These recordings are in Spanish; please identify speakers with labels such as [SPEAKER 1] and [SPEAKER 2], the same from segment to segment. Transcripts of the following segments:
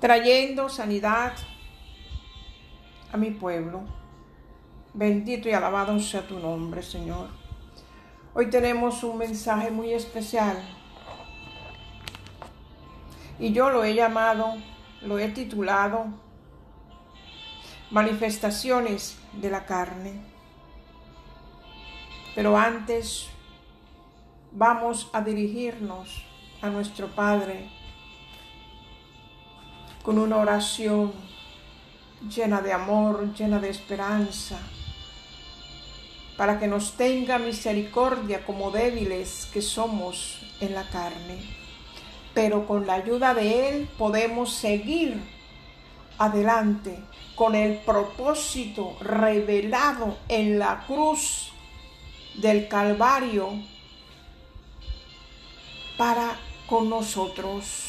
[SPEAKER 1] trayendo sanidad a mi pueblo. Bendito y alabado sea tu nombre, Señor. Hoy tenemos un mensaje muy especial y yo lo he titulado Manifestaciones de la carne. Pero antes vamos a dirigirnos a nuestro Padre con una oración llena de amor, llena de esperanza, para que nos tenga misericordia como débiles que somos en la carne. Pero con la ayuda de Él podemos seguir adelante con el propósito revelado en la cruz del Calvario para con nosotros.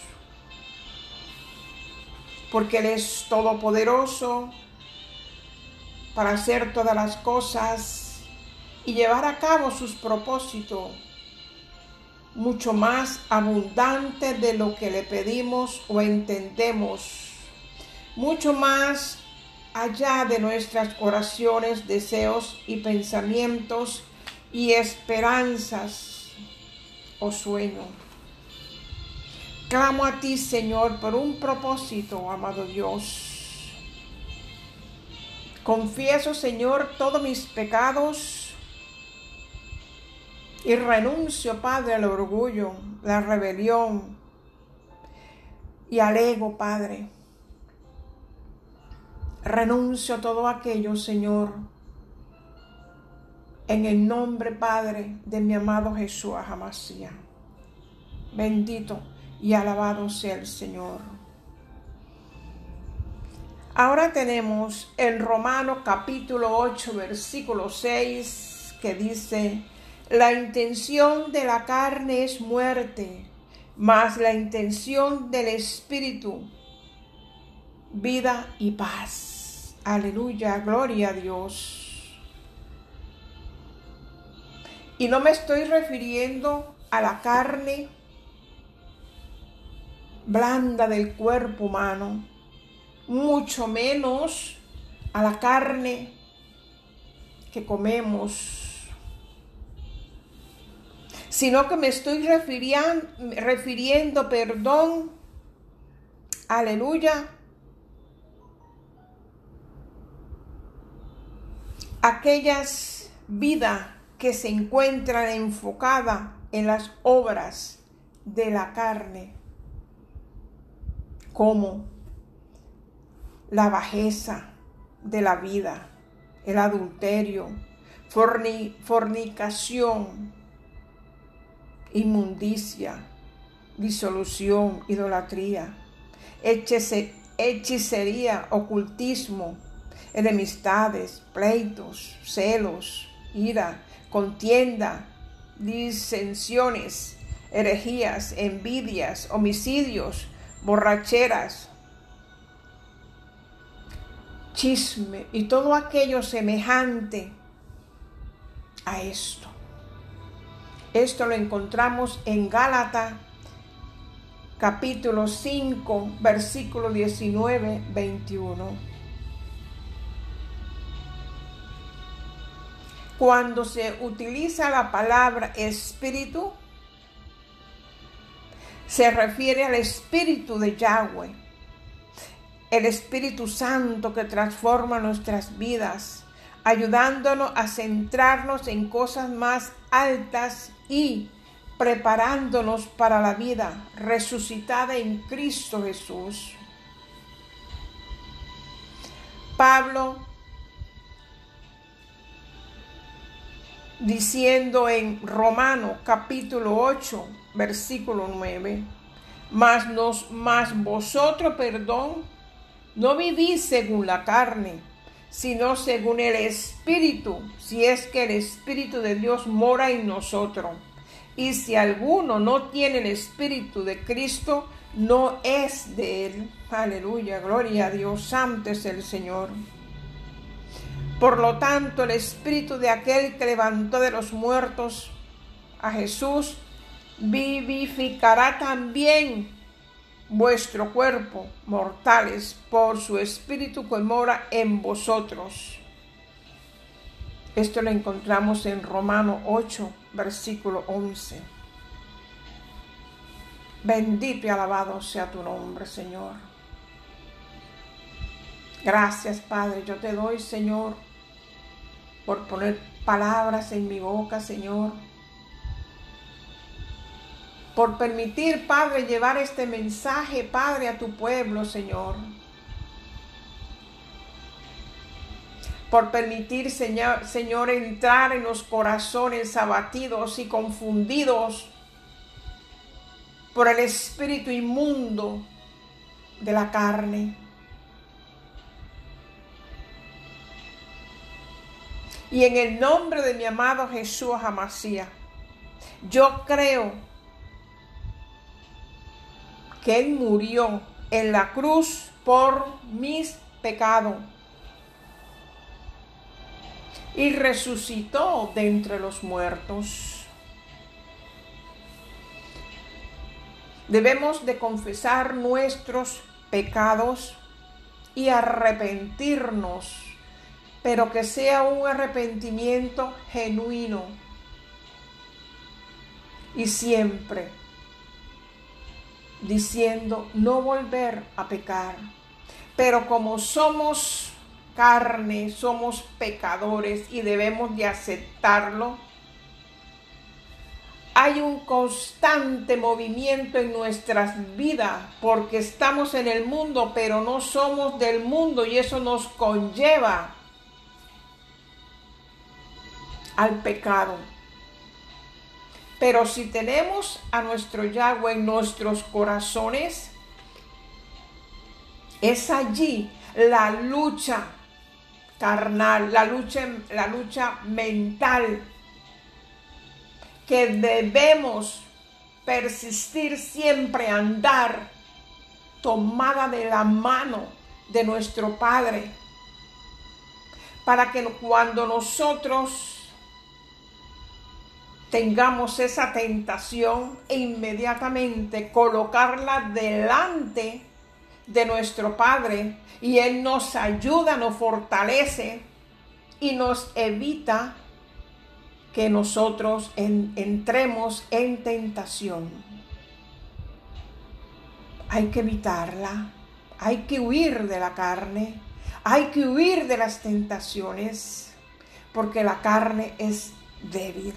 [SPEAKER 1] Porque Él es todopoderoso para hacer todas las cosas y llevar a cabo sus propósitos mucho más abundante de lo que le pedimos o entendemos, mucho más allá de nuestras oraciones, deseos y pensamientos y esperanzas o sueños. Clamo a ti, Señor, por un propósito, amado Dios. Confieso, Señor, todos mis pecados y renuncio, Padre, al orgullo, la rebelión y al ego, Padre. Renuncio a todo aquello, Señor, en el nombre, Padre, de mi amado Jesús Amasía. Bendito y alabado sea el Señor. Ahora tenemos en Romanos capítulo 8, versículo 6, que dice: la intención de la carne es muerte, mas la intención del Espíritu, vida y paz. Aleluya, gloria a Dios. Y no me estoy refiriendo a la carne blanda del cuerpo humano, mucho menos a la carne que comemos, sino que me estoy refiriendo, aleluya, aquellas vidas que se encuentran enfocadas en las obras de la carne, como la bajeza de la vida, el adulterio, fornicación, inmundicia, disolución, idolatría, hechicería, ocultismo, enemistades, pleitos, celos, ira, contienda, disensiones, herejías, envidias, homicidios, borracheras, chisme y todo aquello semejante a esto. Esto lo encontramos en Gálatas capítulo 5, versículo 19-21. Cuando se utiliza la palabra espíritu, se refiere al Espíritu de Yahweh, el Espíritu Santo que transforma nuestras vidas, ayudándonos a centrarnos en cosas más altas y preparándonos para la vida resucitada en Cristo Jesús. Pablo, diciendo en Romanos capítulo 8, versículo 9, mas vosotros, no vivís según la carne, sino según el Espíritu, si es que el Espíritu de Dios mora en nosotros. Y si alguno no tiene el Espíritu de Cristo, no es de Él. Aleluya, gloria a Dios, santo es el Señor. Por lo tanto, el Espíritu de aquel que levantó de los muertos a Jesús vivificará también vuestro cuerpo mortales por su Espíritu que mora en vosotros. Esto lo encontramos en Romanos 8, versículo 11. Bendito y alabado sea tu nombre, Señor. Gracias, Padre. Yo te doy, Señor, por poner palabras en mi boca, Señor. Por permitir, Padre, llevar este mensaje, Padre, a tu pueblo, Señor. Por permitir, Señor, entrar en los corazones abatidos y confundidos por el espíritu inmundo de la carne. Y en el nombre de mi amado Jesús Amasías, yo creo que Él murió en la cruz por mis pecados y resucitó de entre los muertos. Debemos de confesar nuestros pecados y arrepentirnos, pero que sea un arrepentimiento genuino y siempre diciendo no volver a pecar. Pero como somos carne, somos pecadores y debemos de aceptarlo, hay un constante movimiento en nuestras vidas porque estamos en el mundo, pero no somos del mundo, y eso nos conlleva al pecado. Pero si tenemos a nuestro Yahweh en nuestros corazones, es allí la lucha carnal, la lucha mental, que debemos persistir siempre, andar tomada de la mano de nuestro Padre, para que cuando nosotros tengamos esa tentación, e inmediatamente colocarla delante de nuestro Padre, y Él nos ayuda, nos fortalece y nos evita que nosotros entremos en tentación. Hay que evitarla, hay que huir de la carne, hay que huir de las tentaciones, porque la carne es débil.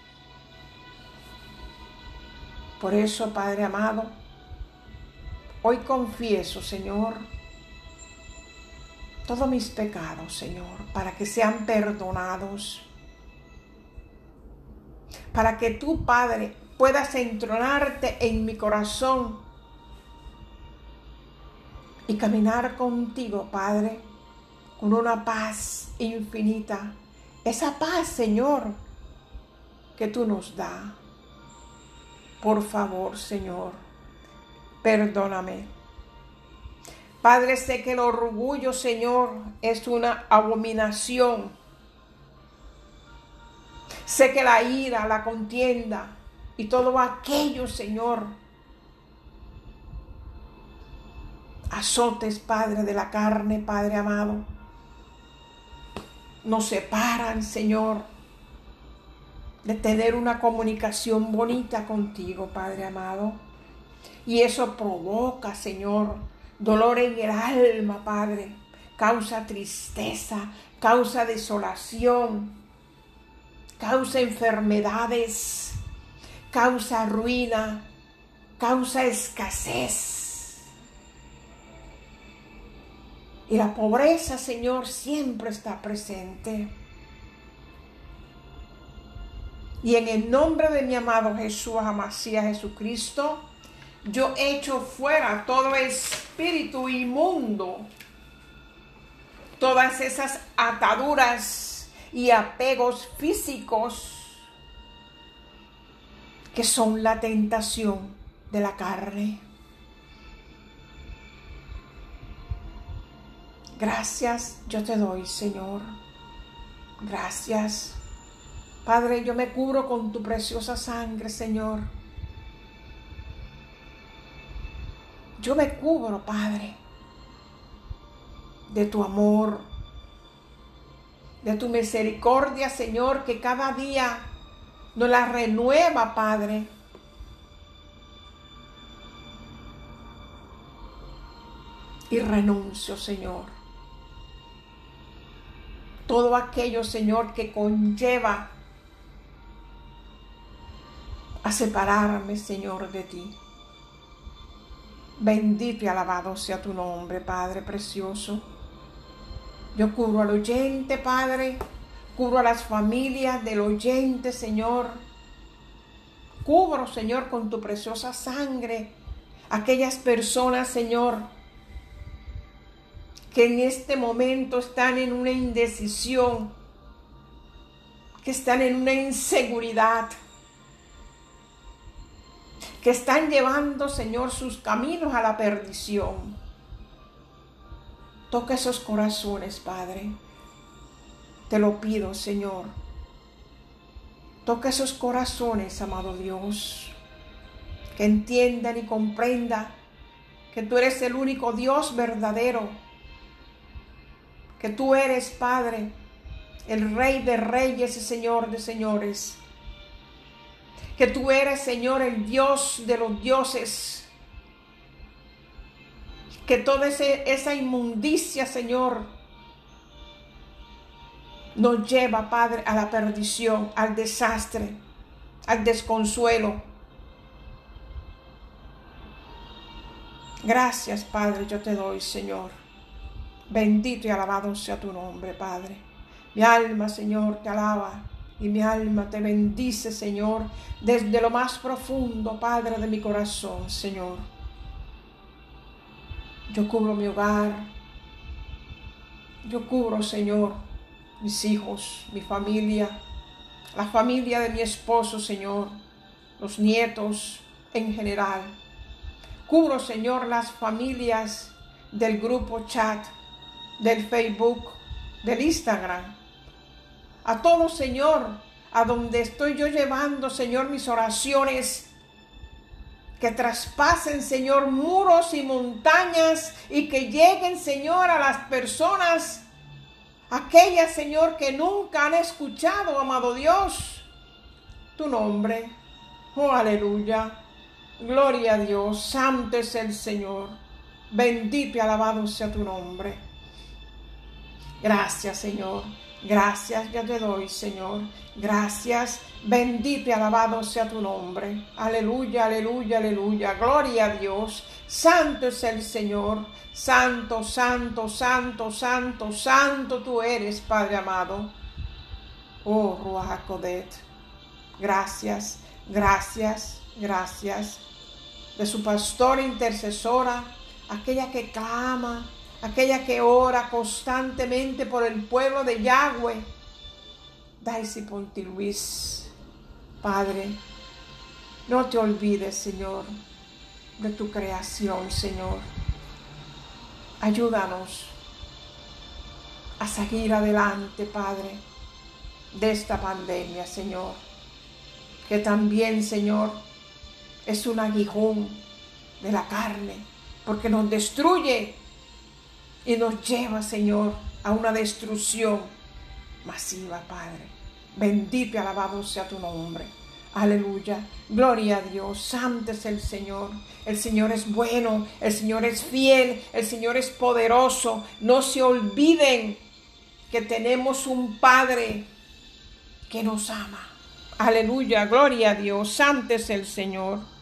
[SPEAKER 1] Por eso, Padre amado, hoy confieso, Señor, todos mis pecados, Señor, para que sean perdonados, para que tú, Padre, puedas entronarte en mi corazón y caminar contigo, Padre, con una paz infinita. Esa paz, Señor, que tú nos das. Por favor, Señor, perdóname. Padre, sé que el orgullo, Señor, es una abominación. Sé que la ira, la contienda y todo aquello, Señor, azotes, Padre, de la carne, Padre amado, nos separan, Señor, de tener una comunicación bonita contigo, Padre amado. Y eso provoca, Señor, dolor en el alma, Padre. Causa tristeza, causa desolación, causa enfermedades, causa ruina, causa escasez. Y la pobreza, Señor, siempre está presente. Y en el nombre de mi amado Jesús Amasías Jesucristo, yo echo fuera todo espíritu inmundo, todas esas ataduras y apegos físicos que son la tentación de la carne. Gracias yo te doy, Señor. Gracias. Padre, yo me cubro con tu preciosa sangre, Señor. Yo me cubro, Padre, de tu amor, de tu misericordia, Señor, que cada día nos la renueva, Padre. Y renuncio, Señor, todo aquello, Señor, que conlleva a separarme, Señor, de ti. Bendito y alabado sea tu nombre, Padre precioso. Yo cubro al oyente, Padre, cubro a las familias del oyente, Señor. Cubro, Señor, con tu preciosa sangre aquellas personas, Señor, que en este momento están en una indecisión, que están en una inseguridad, que están llevando, Señor, sus caminos a la perdición. Toca esos corazones, Padre. Te lo pido, Señor. Toca esos corazones, amado Dios, que entiendan y comprendan que tú eres el único Dios verdadero, que tú eres, Padre, el Rey de reyes y Señor de señores, que tú eres, Señor, el Dios de los dioses, que toda esa inmundicia, Señor, nos lleva, Padre, a la perdición, al desastre, al desconsuelo. Gracias, Padre, yo te doy, Señor. Bendito y alabado sea tu nombre, Padre. Mi alma, Señor, te alaba y mi alma te bendice, Señor, desde lo más profundo, Padre, de mi corazón, Señor. Yo cubro mi hogar. Yo cubro, Señor, mis hijos, mi familia, la familia de mi esposo, Señor, los nietos en general. Cubro, Señor, las familias del grupo chat, del Facebook, del Instagram. A todos, Señor, a donde estoy yo llevando, Señor, mis oraciones, que traspasen, Señor, muros y montañas y que lleguen, Señor, a las personas, aquellas, Señor, que nunca han escuchado, amado Dios, tu nombre. Oh, aleluya. Gloria a Dios. Santo es el Señor. Bendito y alabado sea tu nombre. Gracias, Señor. Gracias, ya te doy, Señor. Gracias. Bendito y alabado sea tu nombre. Aleluya, aleluya, aleluya. Gloria a Dios. Santo es el Señor. Santo, santo, santo, santo, santo tú eres, Padre amado. Oh, Ruach HaKodesh. Gracias, gracias, gracias. De su pastora intercesora, aquella que clama, aquella que ora constantemente por el pueblo de Yahweh, Daisy Ponti Luis. Padre, no te olvides, Señor, de tu creación, Señor. Ayúdanos a seguir adelante, Padre, de esta pandemia, Señor, que también, Señor, es un aguijón de la carne, porque nos destruye y nos lleva, Señor, a una destrucción masiva, Padre. Bendito y alabado sea tu nombre. Aleluya. Gloria a Dios. Santo es el Señor. El Señor es bueno. El Señor es fiel. El Señor es poderoso. No se olviden que tenemos un Padre que nos ama. Aleluya. Gloria a Dios. Santo es el Señor.